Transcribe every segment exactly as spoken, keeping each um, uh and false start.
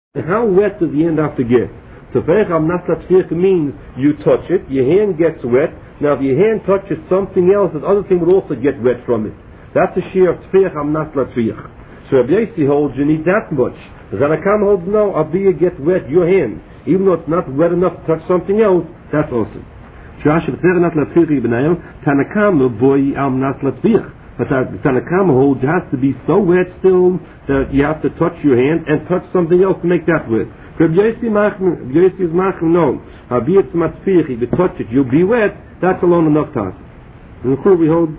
How wet does the hand have to get? So Fe'echam Naslat Tzviach means you touch it, your hand gets wet. Now if your hand touches something else, the other thing would also get wet from it. That's the shear of Fe'echam Naslat Tzviach. So Rabbi Yossi holds you need that much. Zanakam holds no, Abiyah get wet, your hand. Even though it's not wet enough to touch something else, that's awesome. Tanakam boy am Naslat Tzviach. But the Tanakama holds it has to be so wet still that you have to touch your hand and touch something else to make that wet. Rabbi Yossi is machim, no. Habiyat matzfich, if you touch it, you'll be wet, that's alone enough to us. And the we hold,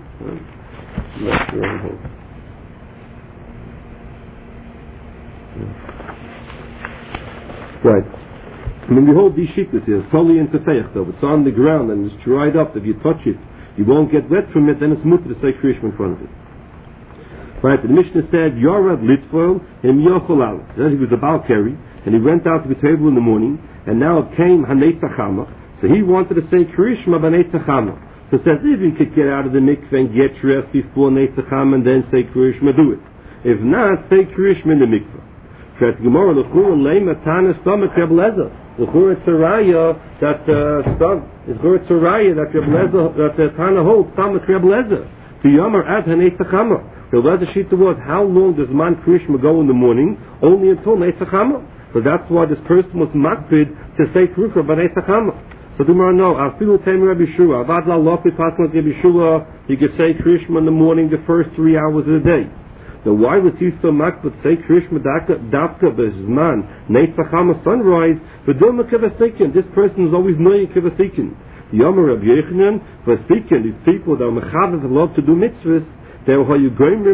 right. I mean, we hold these shittas here, totally into feich though. It's on the ground and it's dried up. If you touch it, you won't get wet from it, then it's mutter to say kriyishma in front of it. Right, the Mishnah said, Yorad Litfol and Yochol Al. He was a Balkari, and he went out to the table in the morning, and now it came Hanei Tzachama, so he wanted to say kriyishma b'nei Tzachama. So it says, if you could get out of the mikveh and get dressed before Nei Tzachama and then say kriyishma, do it. If not, say kriyishma in the mikveh. Says Gemara, L'chur Leima Tanis Stomach Reb Lezer. L'chur it's a raya that uh, L'chur it's a raya that Reb Lezer, that uh, Tana holds Stomach Reb Lezer. To Yomer Ad Hanei Tzachama. The Lezer Shita was, how long does man kriyishma go in the morning? Only until Nei Tzachama. So that's why this person was makpid to say kriyishma b'nei Tzachama. So the Gemara no, Afilu Teim Rabbi Shua, Avad La Lofi Pasma Rabbi Shua. You could say kriyishma in the morning, the first three hours of the day. Now why was he so makpid to say kriyishma dafka b'zman Nei Tzachama sunrise? V'dilma kevasikin. This person is always knowing kevasikin. Yomer Rabbi Yechanan v'asikin. These people that are mechadas love to do mitzvahs. They used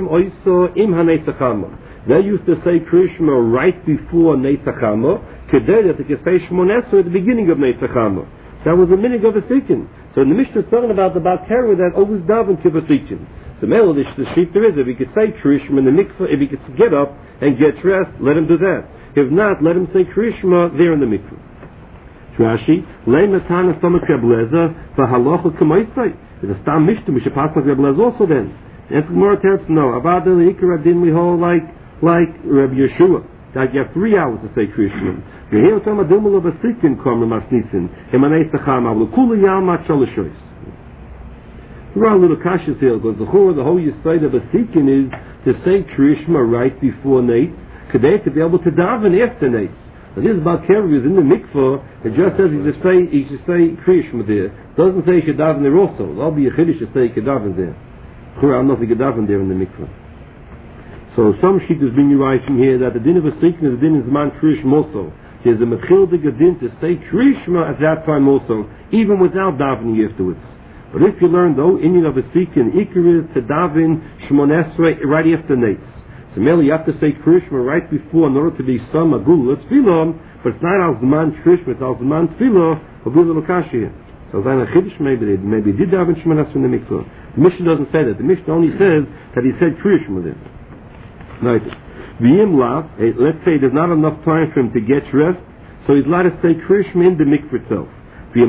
to say kriyishma right before Nei Tzachama, kedei that they could say Shmonesra at the beginning of Nei Tzachama. That was the minig of a sikin. So in the Mishnah is talking about the Balkari that always daven kivasikin. So Mel, the sheet there is, if he could say kriyishma in the mikveh, if he could get up and get dressed, let him do that. If not, let him say kriyishma there in the mikveh. Rashi, lei matana stomach Reb Lezer, v'halacha k'maisai. It's a stam mishta, we should pass like Reb Lezer also then. And for more attempts, no. About the Ikar Adin, we hold like like Rabbi Yeshua. That you have three hours to say kriyishma. You hear some of the Dumul of a Sikin come from Masnisin. Emanei Tzachama. L'kula Yalma Chaloshois. There are little kashas here because the whole the whole side of a Sikin is to say kriyishma right before Nate, kedei to be able to daven after Nate. Now this Balkari is in the mikvah. It just says he should say he should say kriyishma there. It doesn't say he should daven there also. That'll be a chiddush to say he should daven there. I'm not going to daven there in the mikveh. So some sheet is being writing here that the din of a sikh is the din is man kriyishma also. There's a mechildig din to say kriyishma at that time also, even without davening afterwards. But if you learn though, Indian of a sikh in ikar is to daven shmonesrei right after nates. So merely you have to say kriyishma right before in order to be some agul. It's tefillah, but it's not al zman kriyishma, it's al zman tefillah. A good little kasha here. So then a chiddush maybe they maybe did daven shmonesrei in the mikveh. The Mishnah doesn't say that. The Mishnah only says that he said kriyishma there. Right. Let's say there's not enough time for him to get dressed, so he's allowed to say kriyishma in the mikveh itself. Let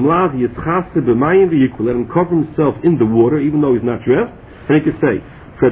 him cover himself in the water, even though he's not dressed, and he can say, what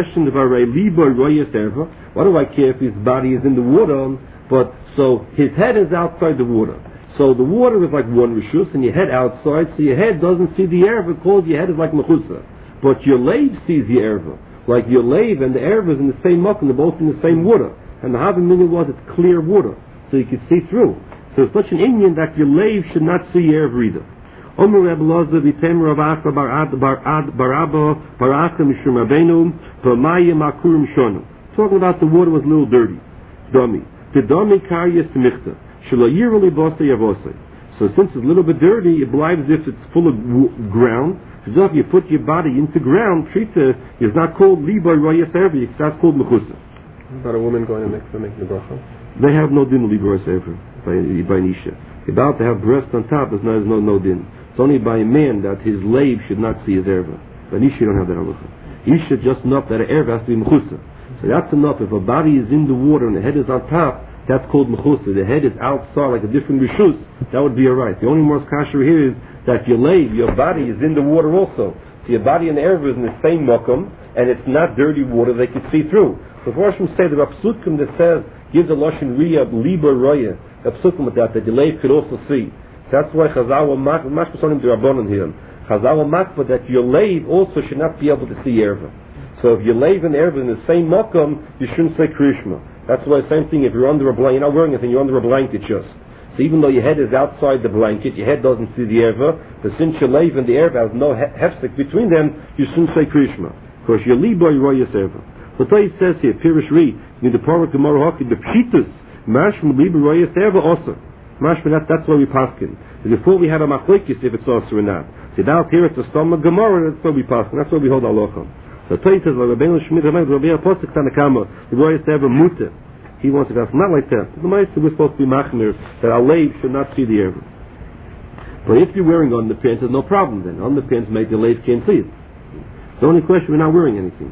do I care if his body is in the water, but so his head is outside the water. So the water is like one rishus, and your head outside, so your head doesn't see the erva, called your head is like mechusa. But your lave sees the erva. Like your lave and the erva is in the same muck, and they're both in the same water. And the having meaning was it's clear water, so you can see through. So it's such an Indian that your lave should not see erva either. Omer Reb Loza v'tem Rav Acha bar Ad bar Ad bar Abba bar Acha mishum Rabbeinu v'mayim akurim shonu. Talking about the water was a little dirty. Dummy. The dummy karyas michta. So since it's a little bit dirty, it believes as if it's full of w- ground. So if you put your body into ground, treat it, it's not called liba roya servi, it's that's called mechusa. About a woman going to make the make the bracha? They have no din liba roya servi by by nisha. About to have breast on top, there's no no no din. It's only by a man that his lave should not see his erva. By nisha, you don't have that halacha. He should just know that an erva has to be mechusa. So that's enough. If a body is in the water and the head is on top, that's called mechusa. The head is outside like a different rishus. That would be alright. The only more kasher here is that your lave, your body is in the water also. So your body and the erva is in the same makom, and it's not dirty water they can see through. The Roshim say the Rapsutkim that says gives a Lashon Riyah, Liba Roya, a psukim with that, that the Lev could also see. That's why Chazal will mark, much for something to Rabbanon here. Chazal will mark for that your Lev also should not be able to see Erva. So if your Lev and Erva in the same Makam, you shouldn't say Krishma. That's why the same thing, if you're under a blanket, you're not wearing anything, you're under a blanket just. So even though your head is outside the blanket, your head doesn't see the Erva, but since your Lev and the Erva has no hefsek between them, you shouldn't say Krishma. Because your Liba Roya Erva. So he says here, Pirish Ri, in the Parah Gemara Hockey, the Pshitus, Mashma Liba Roya Erva also. Mashma, that, that's why we paskin. Before we had a machlekes if it's also or not. So now here it's a stomach Gemara, that's why we paskin. That's why we hold halachah. So Torah says, Rabbeinu Shmid Rabbeinu Rabbeinu Posek Tanakama, the Roya Erva Mutter. He wants to ask, not like that. The Meister we're supposed to be machmir that our Lev should not see the Erva. But if you're wearing underpants, there's no problem then. Underpants make the Lev can't see it. It's the only question, we're not wearing anything.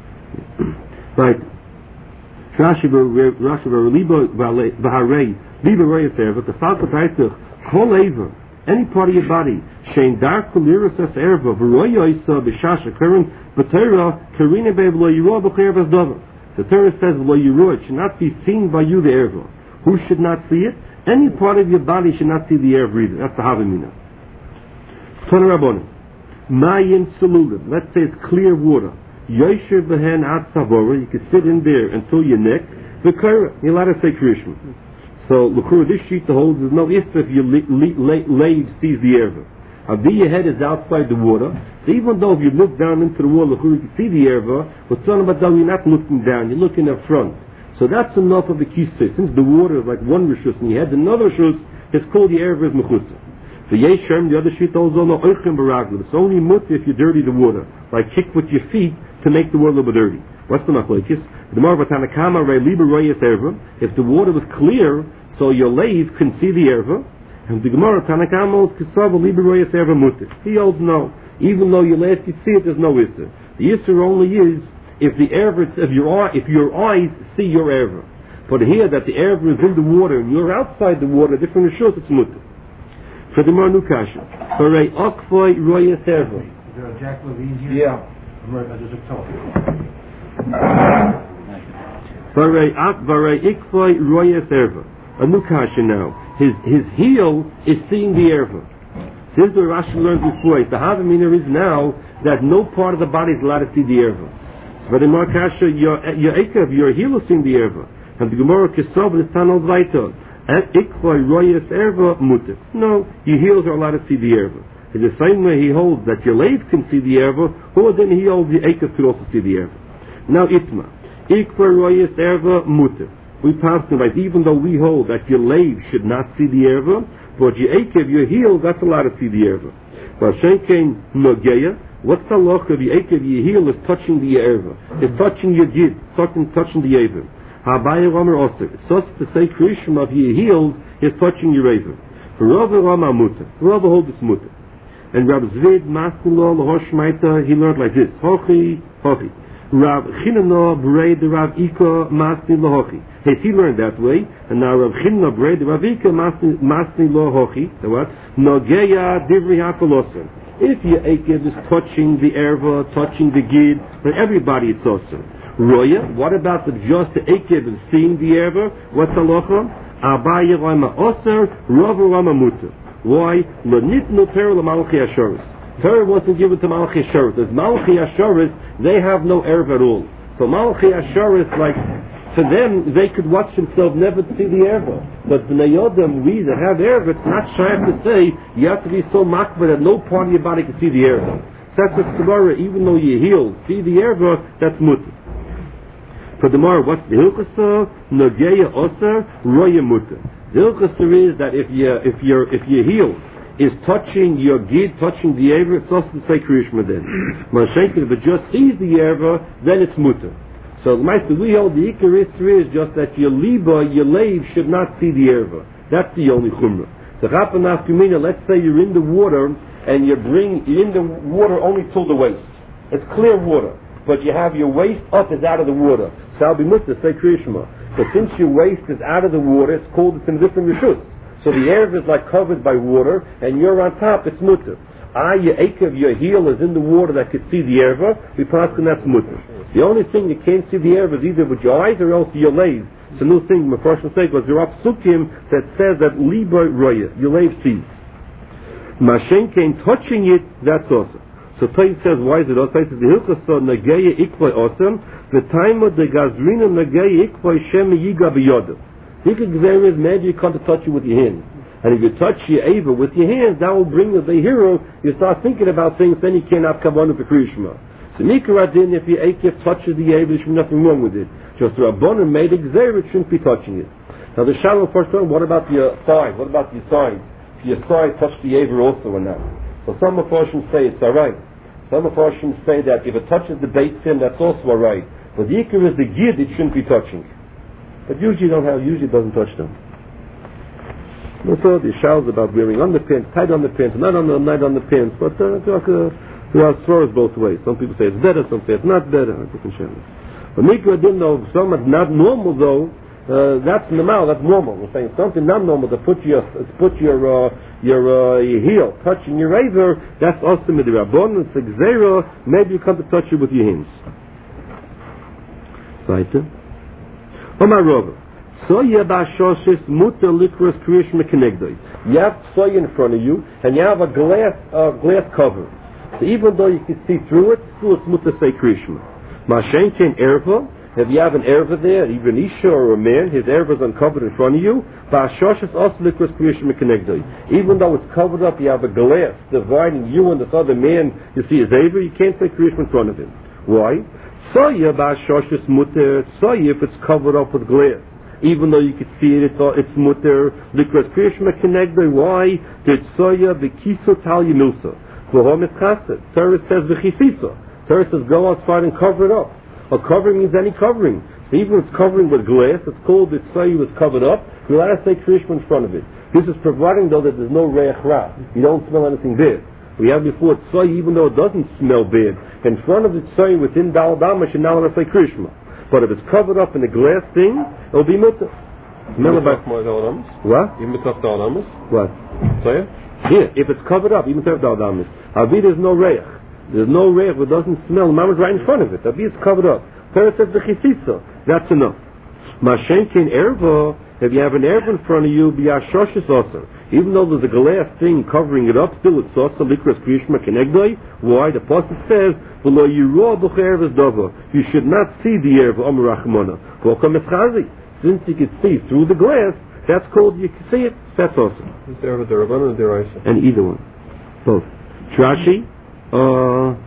Right. Rashi Liba Baharei, Liba Roya Erva, the Salka Taitach, Kol Eva, any part of your body, Shein Dark Kuliris as Erva, V'Roya Isa, B'Shasha Karen, B'Teira, Karina Bev Lo Yirah B'Cher V'Zdova. The Torah says, Lo Yirah, it should not be seen by you, the Erva. Who should not see it? Any part of your body should not see the Erva either. That's the Havamina. Tana Rabbanim. Mayin Saludim. Let's say it's clear water. Yosher Behen Ad Savora. You can sit in there until your neck. V'Kaira. You're allowed to say Krishma. So, L'Kur, this sheet holds, there's no issue if your Lev sees the Erva. Adi, your head is outside the water. So even though if you look down into the water, you can see the Erva, but you're not looking down, you're looking up front. So that's enough of the kisei. Since the water is like one rishus and you had another rishus, it's called the Erva is mechusa. The Yeshem, the other sheet also no oichem baraglu. It's only mut if you dirty the water, like kick with your feet to make the water a little bit dirty. What's the machlekes? The Marva Tanakama Rei Liba Royas Erva. If the water was clear, so your Lev can see the Erva. And the Gemara Tanakama holds Kisava Liba Royas Erva mutter. He holds no. Even though your Lev can see it, there's no issur. The issur only is if the Erva, if your if your eyes see your Erva. But here that the Erva is in the water and you're outside the water, different rishus, it's mutter. For the Gemara Nukasha, for a Okvoy Royas Erva. Is there a Jack Levine here? Yeah. For a Akvare Ikvoy Royas Erva. A Nukasha now. His his heel is seeing the Erva. This is what Rashi learned before. The Havamina is now that no part of the body is allowed to see the Erva. But in Markasha, your your Ekav, your heel is seeing the Erva. And the Gemara Kisov is Tanol Vaito. And Ikvoy Royas Erva Mutter. No, your heels are allowed to see the Erva. In the same way he holds that your Lev can see the Erva, or then he holds the Ekav could also see the Erva. Now Itma. Ikvoy Royas Erva Mutter. We passed them right, even though we hold that your Lev should not see the Erva, but your Ekev, your heel, that's allowed to see the Erva. But Shenkein Nogeya, what's the loch of your Ekev, your heel is touching the Erva. It's touching your Gid, touching, touching the Erva. Habaya Ramar Oster. It's just to say Krishma of your heels is touching your Erva. Rava Rama Mutter. Rava holds its Mutter. And Rav Zvid, Masnilo, Lahoshmaita, he learned like this. Hochi, Hochi. Rav Chinano, Brei, the Rav Ika, Masni Lahochi. Hey, he learned that way, and now Rav Chinna Brei, the Rav Ika, Masni Lahochi, the what? Nogeya, Divri HaKolosim. If your Ekev is touching the Erva, touching the Gid, then everybody it's also. Roya, what about if just the Ekev is seeing the Erva? What's the locha? Abaya Rama Oser, Rava Rama Mutter. Why? L'nitnu per l'malchi Ashoris. Torah wasn't given to Malchi Ashoris. As Malchi Ashoris, they have no Erva at all. So Malchi Ashoris, like, for them, they could watch themselves never see the Erva. But the Yodam, we that have Erva, it's not shy to say, you have to be so makbar that no part of your body can see the Erva. So that's a Svara, even though you're healed, see the Erva, that's mutter. For the Mara, what's the Hilchasa? Nogeya Oser, Roya Mutter. The Hilchasa is that if you're, if you're, if you're healed, is touching your Gid, touching the Erva, it's also to say Krishma then. Mashenkin, if it just sees the Erva, then it's mutter. So, the Meister, we hold the Icarus is just that your Liba, your Lev, should not see the Erva. That's the only Chumrah. So, Chapanaf Kumina, let's say you're in the water, and you bring, you're in the water only till the waist. It's clear water, but you have your waist up is out of the water. So, I'll be mutter, say Krishma. But since your waist is out of the water, it's called, it's in different Rishus. So the Erva is like covered by water, and you're on top, it's mutter. ah, your akev, your heel is in the water that could see the erva, we pass and that's mutter. The only thing you can't see the erva is either with your eyes or else your legs. It's a new thing, my first mistake was there are psukim that says that liba roya, your leg sees. Mashenkein touching it, that's awesome. So Tais says, why is it awesome? Tais says, the hilchasa nageya ikvay awesome, the time of the gazrina nageya ikvay shem yiga biyodah. Think examine is maybe you can't touch it with your hands. And if you touch your Ava with your hands, that will bring the hero. You start thinking about things, then you cannot come on with the Krishma. So Mikaradin, if your Akif touches the Ava, there's nothing wrong with it. Just the Rabbanan made exer, it shouldn't be touching it. Now the Shalom first one, what about your thigh? What about your side? If your side touch the Ava also or not? So some of us say it's alright. Some of us say that if it touches the Beit Sin, that's also alright. But the Ikar is the Gid, it shouldn't be touching. But usually don't have, usually doesn't touch them. So the shouts about wearing underpants, tight underpants, not on the not on the pants, but uh, there are stories both ways. Some people say it's better, some say it's not better. Different shouts. But Mikra didn't know if something's not normal though. Uh, that's normal. That's normal. We're saying something not normal to put your to put your uh, your uh, your heel touching your razor. That's also midirabon. It's like zero. Maybe you come to touch it with your hands. Right. Omar Rova, soya ba'shoshes muter likros kriyish mekenegdoi. You have soya in front of you, and you have a glass uh, glass cover. So even though you can see through it, still it's muter say kriyishma. Mashenken erva, if you have an erva there, even isha or a man, his erva is uncovered in front of you. Ba'shoshes also likros kriyish mekenegdoi. Even though it's covered up, you have a glass dividing you and this other man. You see his erva, you can't say kriyish in front of him. Why? Soya ba'shoshes muter, soya if it's covered up with glass. Even though you could see it, it's, it's muter. Likras kriyishma kenegdoi, why? Did soya b'kiso tal yimilsa. V'hom es chased. Torah says v'chisisa. Torah says go outside and cover it up. A covering means any covering. So even if it's covering with glass, it's called that soya was covered up. You're allowed to say kriyishma in front of it. This is providing though that there's no reich ra. You don't smell anything bad. We have before tzoy, even though it doesn't smell bad, in front of the tzoy within Dal Damash, and now let's say Krishma. But if it's covered up in a glass thing, it'll be mutter. Smell about what? Even without Dal Damas? What? Tzoy? Yeah, if it's covered up, even without Dal Damas. Avi, there's no reich. There's no reich, it doesn't smell. Mama's right in front of it. Avi, it's covered up. Torah says the chisisa. That's enough. Mashenkin erva, if you have an erva in front of you, be ashoshes also. Even though there's a glass thing covering it up, still it's also likras kriyishma kenegdoi. Why? The pasuk says, "V'lo yirah b'cher v'zdava." You should not see the erva Amar Rachmana. V'okam eschazi. Since you can see through the glass, that's called you can see it. That's awesome. Is there erva derabban or deraisa? And either one, both. Rashi, uh,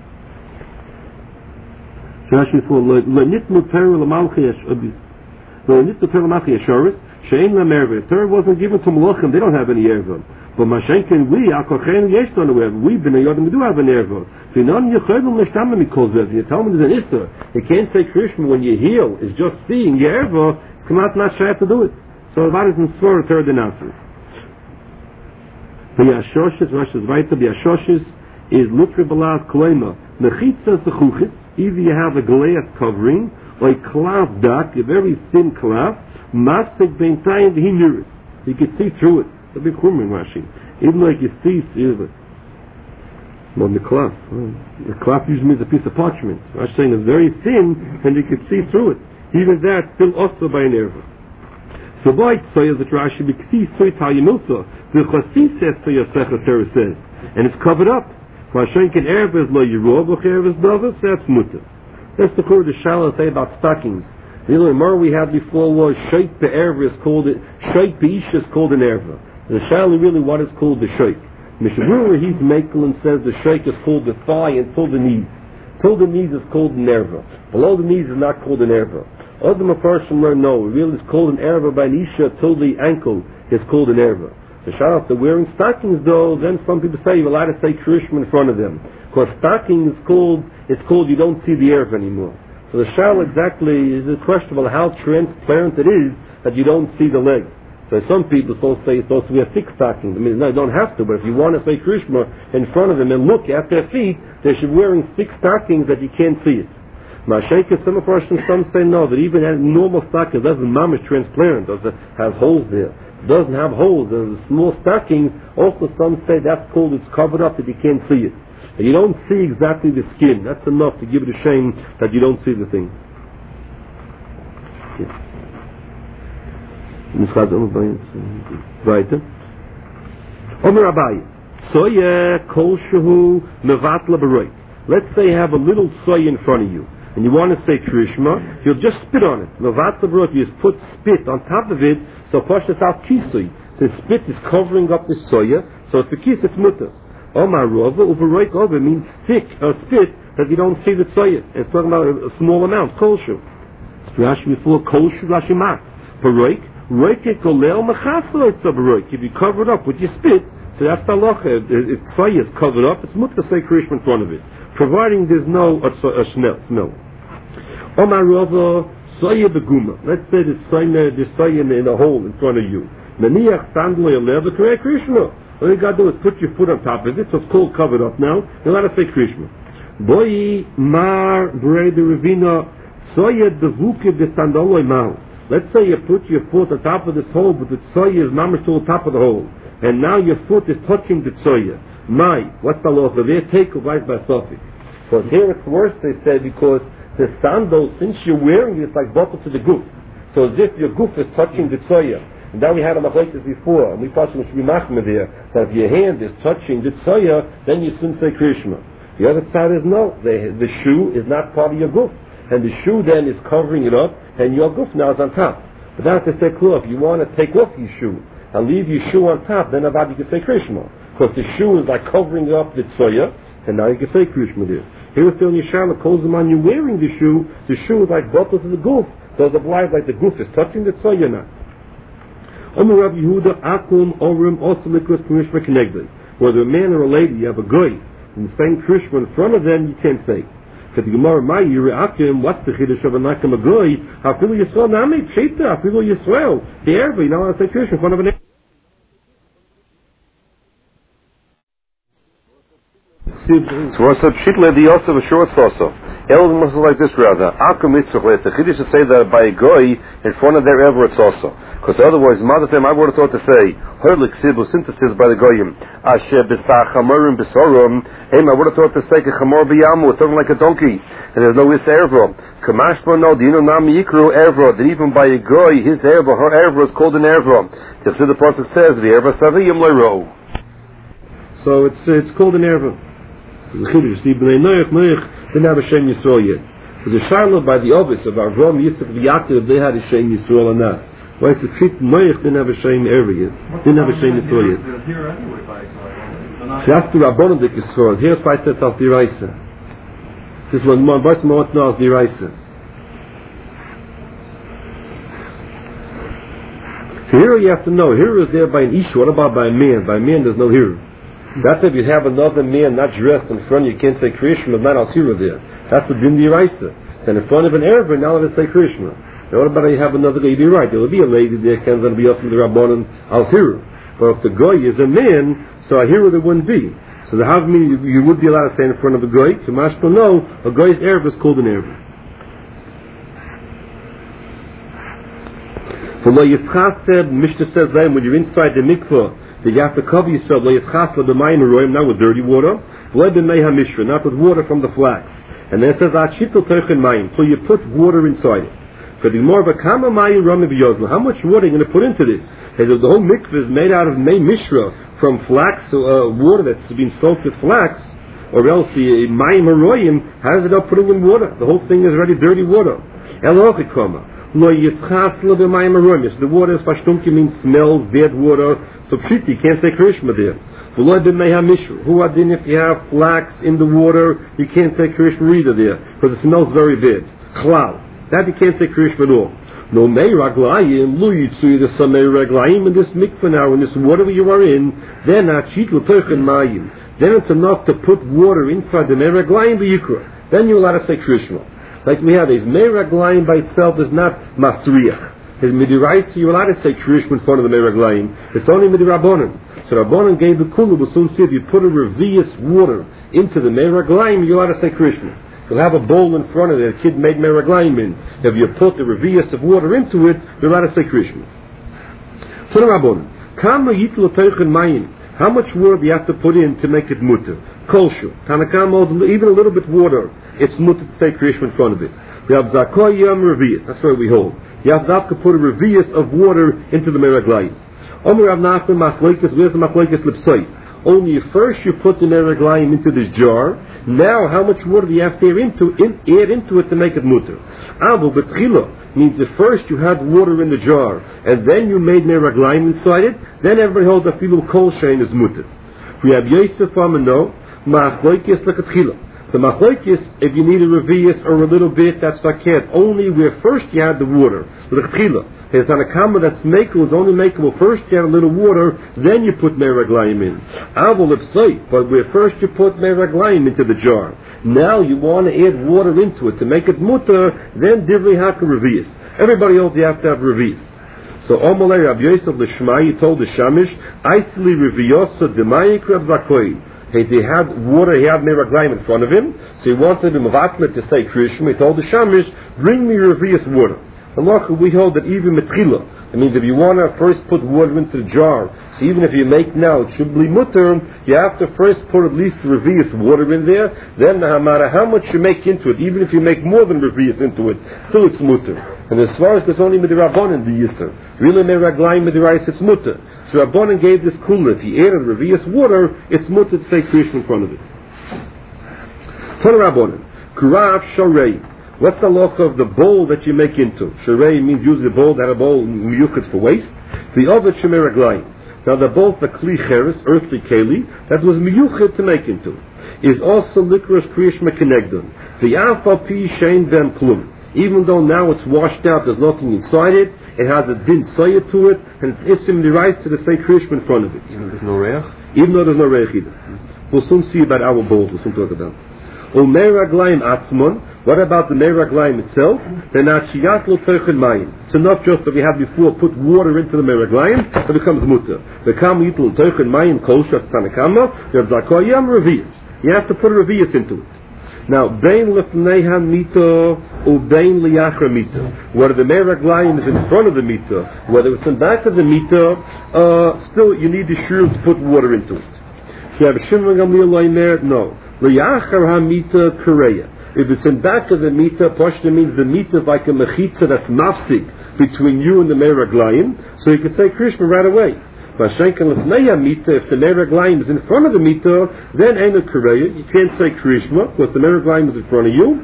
Rashi for lenit muter l'malchi lenit muter l'malchi yeshoris. Shein lamerve. Torah wasn't given to Malachim. They don't have any erva. But Mashenkin, we, Akochen, yesh don't have. We, Bnei Yodim, we do have an erva. So non yechayvim neshtamim mikol zev. You tell me there's an issa. You can't say Krishma when you heal is just seeing your erva. It's come out not shy to do it. So that isn't sure Torah denouncers. B'yashoshes, Rashi's right to B'yashoshes is lutri balaz koema. Mechitza sechuchis. Either you have a glass covering or a cloth duck, a very thin cloth. Masik beintayim v'hinuris. You can see through it. It's a big chumra in Rashi. Even like you see through it. Well, the cloth. The cloth usually means a piece of parchment. Rashi saying it's very thin and you can see through it. Even that still also by an erva. So by tzoy is that Rashi b'ksi soy tayyimilsa. The chasis says to Yosef Torah says. And it's covered up. Vashenkin erva is lo yirah b'cher is davas. That's mutter. That's the core of the Shalom say about stockings. The only more we had before was Sheikh Be'erva is called it, Sheikh Be'isha is called an erva. The Shalom really what is called the Sheikh. Mishabura he's makel and says the Sheikh is called the thigh until the knees. Till the knees is called an erva. Below the knees is not called an erva. Other Mepharshim learn no, it really is called an erva by an Isha till the ankle is called an erva. The Shalom, if they're wearing stockings though, then some people say you're allowed to say Krishma in front of them. Because stocking is called, it's called you don't see the erva anymore. So the shal exactly is a question of how transparent it is that you don't see the leg. So some people supposed to say it's supposed to be a thick stocking. I mean, no, you don't have to, but if you want to say Krishma in front of them and look at their feet, they should be wearing thick stockings that you can't see it. Mashayka, some of us, some say no, that even a normal stocking doesn't mamish transparent, doesn't has holes there. doesn't have holes, there's a small stocking, also some say that's called it's covered up that you can't see it. And you don't see exactly the skin. That's enough to give it a shame that you don't see the thing. Right. Omer Abaye. Soya kol shehu mevatla b'roik. Let's say you have a little soya in front of you, and you want to say Krishma, you'll just spit on it. Mevatla b'roik, you just put spit on top of it, so pashtas al kisui. The spit is covering up the soya, so it's the kiss, it's mutter. Omar Rova, uveroik over means thick or spit that you don't see the soya. It's talking about a, a small amount, kolshu. Rashi before kolshu, Rashi mat. Baroik, roike kolel machaslo it's a baroik. If you cover it up with your spit, so that's the halacha. If soya is covered up, it's mutter to say Krishma in front of it, providing there's no a, a smell. Omar Rova, soya beguma. Let's say the soya, the soya in, in a hole in front of you. Maniach sandlo yalev v'krei Krishma. All you got to do is put your foot on top of it, so it's cold covered up now. You'll have to say Krishma. Boi mar brei de revina soya devuke de sandaloi mal. Let's say you put your foot on top of this hole, but the soya is mamish to the top of the hole, and now your foot is touching the soya. My, what's the law? There take a vice by Sophie. But here it's worse, they say, because the sandal, since you're wearing it, it's like bottle to the goof. So as if your goof is touching the soya. And then we had a machlekes before, and we possibly should be machmir there, that if your hand is touching the tzoya, then you shouldn't say Krishma. The other side is no, the, the shoe is not part of your goof, and the shoe then is covering it up, and your goof now is on top. But that's to say, cool, if you want to take off your shoe and leave your shoe on top, then about you can say Krishma, because the shoe is like covering up the tzoya, and now you can say Krishma there. Here it's still in Yisharla, calls them on you wearing the shoe, the shoe is like buckles to the goof, so it's obliged like the goof is touching the tzoya now. Omer Rav Yehuda Akum Orim also liquid Krishma connected. Whether a man or a lady, you have a goy and the same Krishma in front of them, you can't say. Because the Gemara, my Yiri Akim, what's the chiddush of a nakam a goy? Hafilu Yisrael Nami Pshita, Hafilu Yisrael. The Erva, you know how to say Krishma in front of an. So what's up? Shitla the Yosef a short also. Elvin was like this rather. Akum mitzvah. It's a chiddush to say that by a goy in front of their ever it's also. Because otherwise, Madatem, I would have thought to say, Herlik Sibu synthesis by the goyim. Asher b'sach hamurim b'sorum. Hey, I would have thought to say a chamor b'yamu, it's something like a donkey, and there's no is ervo. Kamashma no, do you know nami yikru ervo? That even by a goy, his ervo, her ervo is called an ervo. Just the process says, v'erva saviyim le'ro. So it's it's called an ervo. The chiddush, the b'nei noach noach didn't have a Shem Yisrael yet. There's a shiloh by the obvious of Avram, Yitzchak, v'Yaakov, they had a Shem Yisrael or not. Why is the treat noach didn't have a Shem ever yet? Didn't have a Shem Yisrael yet. That's the Rabbanon Dik Yisrael. Here's why it says al Diraisa. This one, my boss wants to know al Diraisa. So here you have to know, here is there by an Ish, what about by a man? By a man there's no here. That's if you have another man not dressed in front of you, you can't say Krishma, not al Sira there. That's what Din Diraisa. Then in front of an Erev, now let us say Krishma. Now what about you have another guy? You'd be right. There will be a lady there, can going to be up from the Rabbanon al Sira. But if the guy is a man, so a hero there wouldn't be. So the how many you, you would be allowed to say in front of a guy? Kamashpa no, a guy's Erev is called an Erev. For lo yitzchas said, Mishnah says then, when you're inside the mikvah, that you have to cover yourself, lo yitzchas la b'mayim roim, not with dirty water, lo b'mei ha-mishra, not with water from the flax. And then it says, Achitl terchen mayim, so you put water inside it. For the more of a kama mayim rami b'yozla, how much water are you going to put into this? As if the whole mikvah is made out of mei mishra, from flax, uh, water that's been soaked with flax, or else the mayim roim, how does it up putting in water? The whole thing is already dirty water. Elohikoma. Lo yitzchas lo b'mayim aromis. The water is fashtunki means smells, bad water. So pshiti, you can't say Krishma there. V'lo b'mei ha-mishru. Who adin if you have flax in the water, you can't say Krishma either there, because it smells very bad. Chlal. That you can't say Krishma at all. No mei raglayim, lo yitzu the samei raglayim in this mikvah now, in this water you are in, then achit lo terchen mayim. Then it's enough to put water inside the mei raglayim b'yikra. Then you're allowed to say Krishma. Like we have, his Meiraglayim by itself is not Masriach. His Midiraisa, you're allowed to say Krishma in front of the Meiraglayim. It's only Midirabonim. So Rabbonim gave the Kulu, but soon see if you put a revius water into the Meiraglayim, you're allowed to say Krishma. You'll have a bowl in front of it, a kid made Meiraglayim in. If you put the revius of water into it, you're allowed to say Krishma. So the Rabbanon, Kama Yitlo Teuchen Mayim. How much water do you have to put in to make it mutter? Kolshu. Tanakam holds even a little bit water, it's mutter to say Kriyash in front of it. We have Zakoy Yom Revius. That's what we hold. You have to put a revius of water into the meraglayim. Omer Rav Nachman Machlokes, where's the Machlokes Lipsoi? Only first you put the meraglayim into this jar. Now, how much water do you have to add into, in, add into it to make it mutter? Abu Betchila means that first you had water in the jar, and then you made meraglayim inside it. Then everybody holds a filu kol shein is mutter. We have Yosef Amano Machlokes Lekatchila. The machlokes, if you need a revius or a little bit, that's vaket. Only where first you had the water. L'chila. There's an akama that's makeable, is only makeable. First you had a little water, then you put meraglayim in. Avol ipsay, but where first you put meraglayim into the jar. Now you want to add water into it to make it mutter, then divrei haka revius. Everybody else you have to have revius. So Omalei Rav Yosef l'shmai, he told the Shamish, Aisli reviosa demayik Rav Zakoi. Hey, he had water, he had meraglayim in front of him, so he wanted him Mavatmet to say Krishma. He told the Shamish, bring me revius water. And we hold that even Metchila, it means if you want to first put water into the jar, so even if you make now, it should be mutter, you have to first put at least revius water in there, then no matter how much you make into it, even if you make more than revius into it, still it's mutter. And as far as there's only Midirabon in the Yisr, really meraglayim Midirais, it's mutter. So Rabbanan gave this kula. If he added revius water, it's mutter to say Krish in front of it. Tana Rabbanan, Kurav Sharei. What's the loch of the bowl that you make into? Sharei means usually a bowl that had a bowl miyuchet for waste. The ovet shemeraglayim. Now the bowl for kli cheres, earthly keli, that was miyuchet to make into, is also likros kriyish mekenegdon. The alpha pi shein ben plum. Even though now it's washed out, there's nothing inside it, it has a din soya to it, and it's isim the right to the say kriyish in front of it. Even though there's no reich? Even though there's no reich either. We'll soon see about our bowls, we'll soon talk about it. Umeraglayim atzmon. What about the meraglayim itself? Then atshiyat lo teuchen mayim. So not just that we had before put water into the meraglayim, it becomes mutter. The kam yitl teuchen mayim kosher tanakama. You have zakoyam revius. You have to put a revius into it. Now, bein lefneiha mita or bein liyachra mita. Whether the meraglayim is in front of the mita, whether it's in back of the mita, uh, still you need the shur to put water into it. You have a shimon gamliel loimer? No. Liyachar ha-mita kareya. If it's in back of the mita, Pashta means the mita is like a mechitza that's mafsik between you and the meraglayim, so you can say Krishma right away. But Shenkan lefneya mita, if the meraglayim is in front of the mita, then ain't a kareya. You can't say Krishma because the meraglayim is in front of you.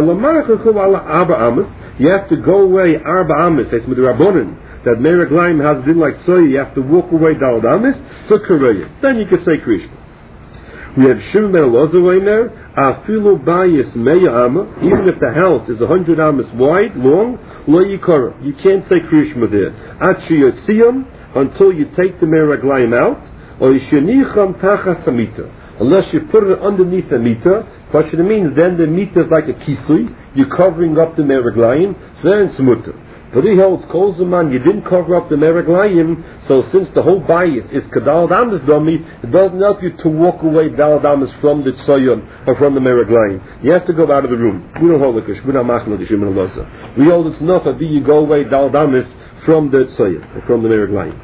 You have to go away arba amis. That's with the rabbonin. That meraglayim has been like so. You have to walk away dalad amis to kareya. Then you can say Krishma. We have Shimon ben Elazar in there. Afilu bayis meya amma. Even if the house is a hundred amas wide, long, lo yikara. You can't say kriyishma there. Atshi yotziyam, until you take the meraglayim out, or yishenicham tachas hamita. Unless you put it underneath the mita, what it means then the mita is like a kisui. You're covering up the meraglayim, so then it's mutter. But he holds kol zaman, you didn't cover up the meraglayim, so since the whole bayis is kadal damas dummy, it doesn't help you to walk away dal damas from the tzoyon or from the meraglayim. You have to go out of the room. We don't hold it, we don't machna the shimon alasa. We hold it's not that you go away dal damas from the tzoyon or from the meraglayim.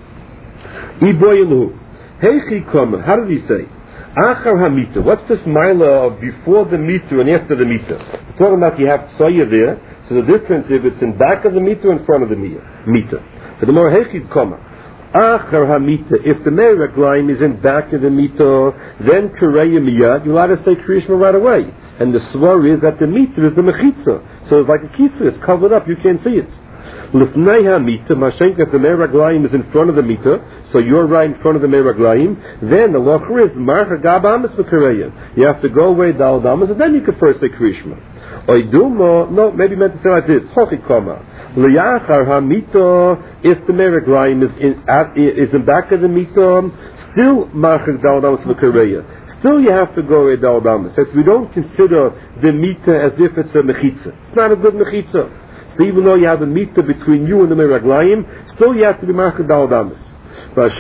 Iboyilu, heichi kama. How did he say? Achar hamita. What's this mila of before the mita and after the mita? We're talking about you have tzoyon there. So the difference if it's in back of the mita or in front of the mita. For the more hechid koma. Achar hamita. If the meraglayim is in back of the mita, then kareya miyad, you're allowed to say kriyishma right away. And the svar is that the mita is the mechitza. So it's like a kisa, it's covered up, you can't see it. Lifnei hamita, mashenka, if the meraglayim is in front of the mita, so you're right in front of the meraglayim, then the locher is marcha gabamas v'kareya. You have to go away dal damas, and then you can first say kriyishma. Oiduma, no, maybe meant to say like this. Hochikoma. Liyachar hamita, if the meraglayim is in at, is in back of the mita, still marchak daldamas v'kareya. Still you have to go away daldamas. As we don't consider the mita as if it's a mechitza. It's not a good mechitza. So even though you have a mita between you and the meraglayim, still you have to be marchak daldamas. Let's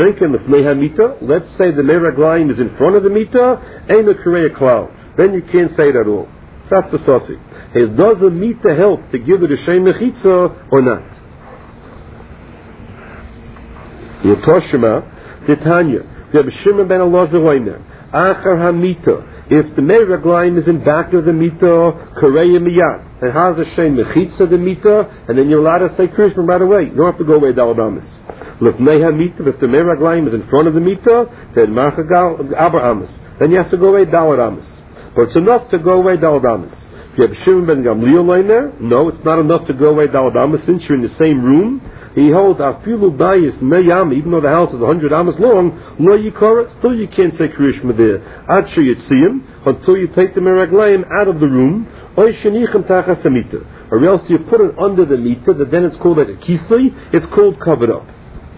say the meraglayim is in front of the mita, ain't a kareya cloud. Then you can't say it at all. That's the suffix. Is does the mita help to give it a shem mechitza or not? Yetoshima, Titanya, Rabbi Shimon ben Elazar Leiner, Achar HaMita, if the Meir Raglaim is in back of the Mita, Kareya Miyad, and has a Shem Mechitza the Mita, and then you're allowed to say Krishma right away. You don't have to go away Daladamis. Look, Neha Mita, if the Meir Raglaim is in front of the Mita, then Machagal Abrahamis. Then you have to go away Daladamis. But it's enough to go away Daladamis. If you have Shimon ben Gamliel Leiner, no, it's not enough to go away Daladamis since you're in the same room. He holds afilu bayis meyam, even though the house is a hundred amas long, lo yikora, still you can't say kriyishma there. Adshu yitziyim, until you take the meraglayim out of the room, oy shenichem tachas hamita, or else you put it under the mita, that then it's called like a kisei, it's called covered up.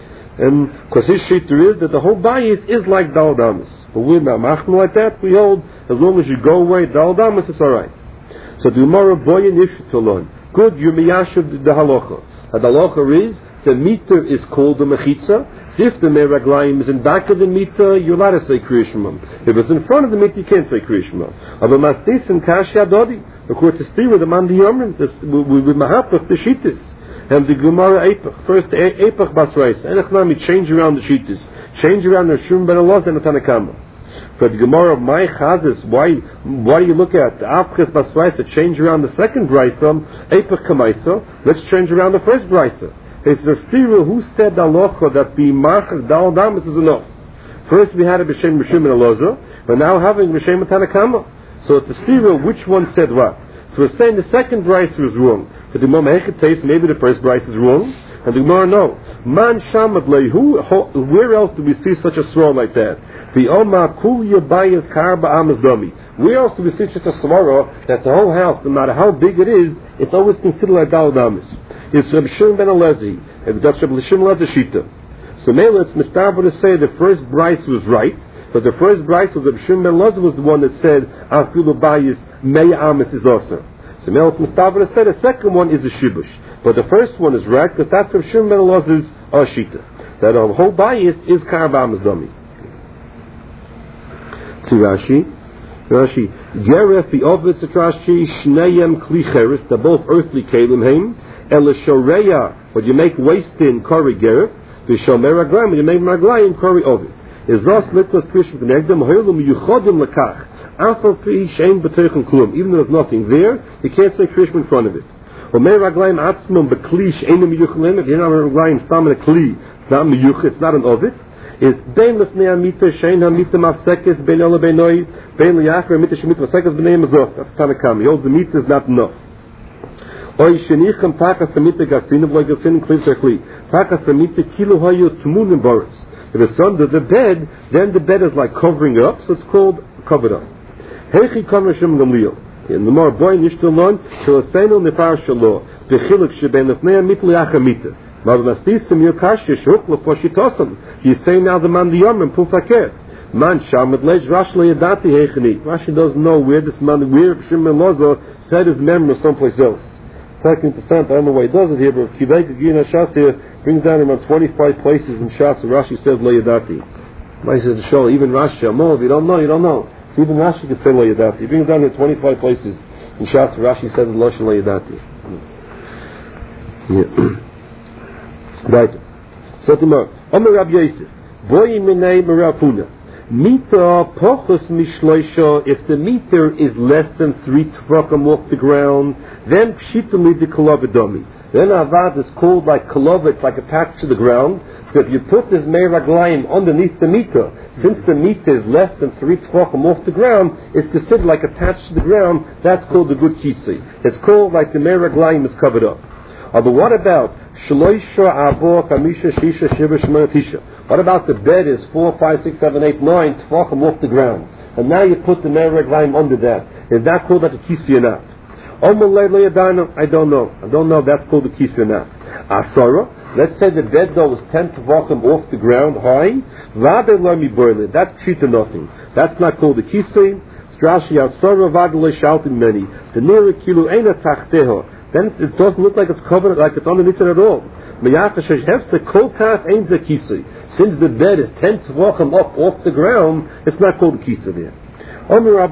And because his shita is that the whole bayis is like daldamas. But we're not machnu like that. We hold as long as you go away daldamas, it's all right. So the Gemara boyin ishtalon, good you miyashav the halacha. The halacha is the meter is called the mechitza. If the meraglayim is in back of the meter, you're allowed to say kriyishma. If it's in front of the meter, you can't say kriyishma. Aber mastis and kashya dodi. According to Steve, the man the yomrim, with mahapach the shitas, and the Gemara epach. First epach basreis. Enachnami change around the shitas, change around the shum ben Allah and the tanakama. For the Gemara of my chazis, why why do you look at the afches basreis to change around the second brayso epach kamaisa? Let's change around the first brayso. It's the Stira who said the halacha that the marchak dal damas is enough. First we had a b'shem b'shem and aloza, but now having b'shem and tanakama. So it's the Stira which one said what. So we're saying the second brayso is wrong. But the Gemara taste maybe the first brayso is wrong, and the Gemara no. Man shamad lehu. Where else do we see such a swirl like that? The Oma Kul Yabayas Karba Amazdami. Where else do we see such a swirl that the whole house, no matter how big it is, it's always considered like dal damas? It's Rabbi Shimon ben Elazar, and that's Rabbi Shimon ben Elazar. So maybe it's Mistaba to say the first bryce was right, but the first bryce was Rabbi Shimon ben Elazar was the one that said Afilu Bayis Mei Amis is also. So maybe it's Mistaba to say the second one is a shibush, but the first one is right because that's Rabbi Shimon ben Elazar's Ashita. That the whole Bayis is Karba Amazdami. To Rashi, Rashi Geref the Ovid Rashi Shneyem Klicheris. They're both earthly kalim heim. Elishoreya, what you make waste in kari geref, the shomer raglayim, when you make raglayim kari ovid. Is thus litlas krishim connectem hoylum yuchodim lekach. After pi shein beteichen klum, even though there's nothing there, you can't say krishim in front of it. Omer raglayim atzmum bekli sheinim yuchlim. If you're not raglayim stam in a kli, it's not miyuch, it's not an ovid. Is bein lefnei amita shein hamita mafsekes bein ola beinoi bein liachar amita shemita mafsekes b'nei mazot. That's tanakam. He holds the mita is not enough. Oy shenichem takas samita gafin of like gafin klizakli takas samita kilo hayu tmunim boris. If it's under the bed, then the bed is like covering up, so it's called covered up. Heichi kamashim gamliel. In the more boy nishtalon shalaseno nefar shalo bechilik sheben lefnei mitli achamita. Mavlastisem yokashya shuk lefoshitosam. You say now the man the yom and pufaket. Man shamet lej Rashi leyadati heichini. Rashi doesn't know where this man, where Shimon Lozo said his memory someplace else. Second percent, I don't know why he does it here, but Kivek Gina Shas here brings down around twenty-five places in Shas, and Rashi says Leyadati. Rashi says to show, even Rashi, Amol, if you don't know, you don't know. So even Rashi can say Leyadati. He brings down here twenty-five places in Shas, and Rashi says Loshan Leyadati. Right. So tomorrow, Omer Rabbi Yosef, Boy Minei Merapuna. Mita pochus mishloisha. If the meter is less than three tefachim off the ground, then pshitali de kolovadomi. Then avad is called like kolova. It's like attached to the ground. So if you put this meiraglayim underneath the meter, since the meter is less than three tefachim off the ground, it's considered like attached to the ground. That's called the good kisi. It's called like the meiraglayim is covered up. Uh, but what about shloisha abo kamisha shisha shiva shemona tisha? What about the bed is four, five, six, seven, eight, nine tefachim off the ground, and now you put the meiraglayim under that? Is that called like a kisi or not? I don't know. I don't know if that's called a kisi or not. Asara. Let's say the bed though was ten tefachim off the ground high. Vade lami boile. That's cheat or nothing. That's not called a kisi. Strashi asara vade le shaltim many. The nearer kilo ena tachteho. Then it doesn't look like it's covered, like it's underneath it at all. Since the bed is ten tefachim up off the ground, it's not called a kisa there. You're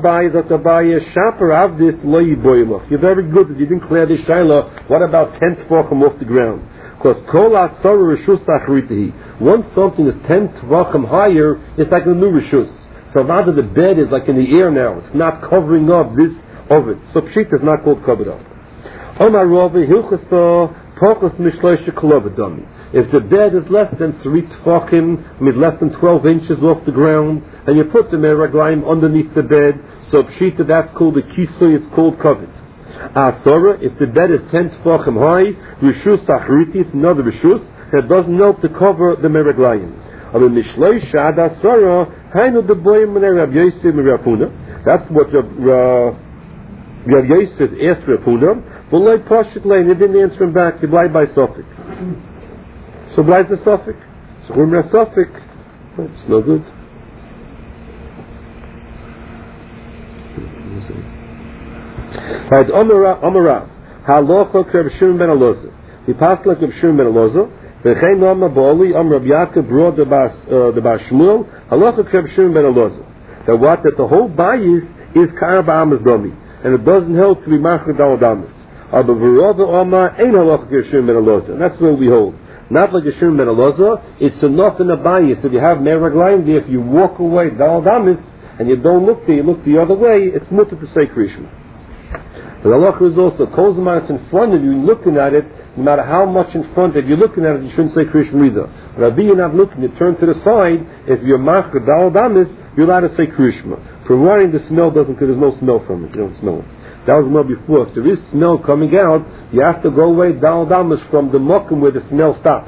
very good that you didn't clear this shaila. What about ten tefachim off the ground? Because kol asara reshus achritihi. Once something is ten tvachim higher, it's like a new reshus. So now that the bed is like in the air now, it's not covering up this of it. So pshit is not called covered up. Omar Rava hilchasa pachos mishloisha kolobadami. If the bed is less than three tefachim, with less than twelve inches off the ground, and you put the meraglayim underneath the bed, so pshita, that's called a kisui, it's called covered. Asara, if the bed is ten tefachim high, rishus achriti, it's another rishus, that doesn't help to cover the meraglayim. Aber mishloisha ad asara, hainu de boyim mene Rav Yosef Rav Huna. That's what Rav Rav Yosef asked Rav Huna, but like Pashit Lane, he didn't answer him back, he lied by Suffolk. So why is the suffix? So when we're suffix, it's no good. Right, Amara, Halacha Reb Shimon ben Elazar. He passed like Reb Shimon ben Elazar. V'chein Nama Ba'oli Am Reb Yaakov brought the Bas the Bas Shmuel. Halacha Reb Shimon ben Elazar. That what that the whole bayis is Ka'arba Amas Domi, and it doesn't help to be Machar Dal Damas. Aber V'rova Amma Ein Halacha Reb Shimon ben Elazar. That's where we hold. Not like a Shimon ben Elazar, it's enough in a bayis. If you have meraglayim there, if you walk away, dal damis, and you don't look there, you look the other way, it's mutter to say krishma. But Allah is also, kozman, it's in front of you, looking at it, no matter how much in front of you, looking at it, you shouldn't say krishma either. Rabbi, you're not looking, you turn to the side, if you're machar dal damis, you're allowed to say krishma. From running, the smell doesn't, because there's no smell from it, you don't smell it. That was more before. If there is smell coming out, you have to go away dal damas from the mokum where the smell stops.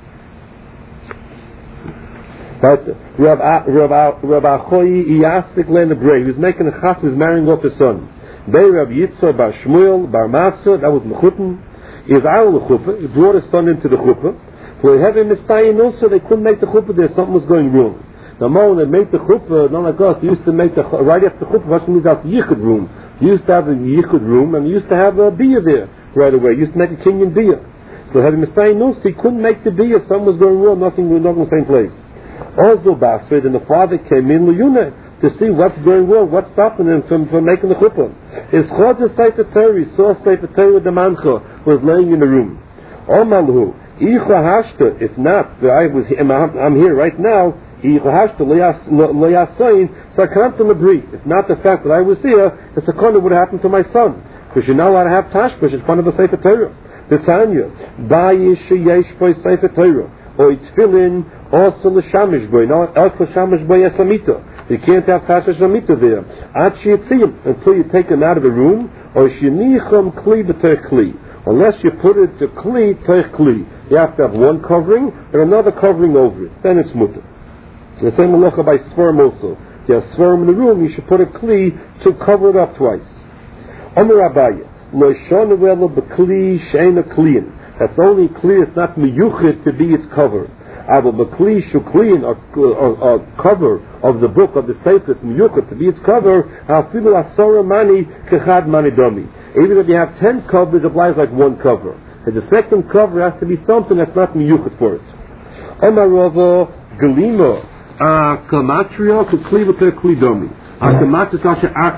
But Rav Achoyi Iyasik Len Abrei, he was making a chaf, he was marrying off his son. Bei Rav Yitzhak Bar Shmuel Bar Matzah, that was Mechutin. He was out of the chuppah, he brought his son into the chuppah. For having mistayin also, they couldn't make the chuppah there, something was going wrong. Now, when they made the chuppah, not like us, they used to make the, right after the chuppah, what means out the yichud room. They used to have a yichud room, and they used to have a biyah there right away. They used to make a kinyan biyah. So having mistayin also, he couldn't make the biyah, something was going wrong, nothing was not in the same place. Also, Basrid and the father came in Luyuna to see what's going wrong, what's stopping him from, from making the chuppah. His Chodja Sefer Torah, he saw Sefer Torah the mancha was laying in the room. Omalhu, Icha Hashta, if not, I was, I'm here right now, Icha Hashta, Leyasayin, Sakanta Labri. It's not the fact that I was here, it's a kind of what happened to my son. Because you're not allowed to have Tashbish in front of a Sefer Torah. The Tanya, Bayish Yesh Boy Sefer Torah, or it's filling also the Shamish Boy, not also Shamish Boy Esamita. You can't have Tasha Shamita there. Achi Yitziyim, until you take him out of the room, or Shinicham Kli B'Tech Kli. Unless you put it to Kli, Tech Kli. You have to have one covering, and another covering over it. Then it's Mutter. The same halacha by Sperm also. If you have Sperm in the room, you should put a Kli to cover it up twice. Amar Abaya, Lo Shona Vela B'Kli Sheina Kliin. That's only clear, it's not miyuchid to be its cover. Ava B'Kli Shukliin, a cover of the book of the Sefer, miyuchid to be its cover, Hafilu Asora Mani Kechad Mani Domi. Even if you have ten covers, it applies like one cover. And the second cover has to be something that's not miyuchid for it. Omarova Galima, a kamatria to Kli B'Kli Domi. A kamatria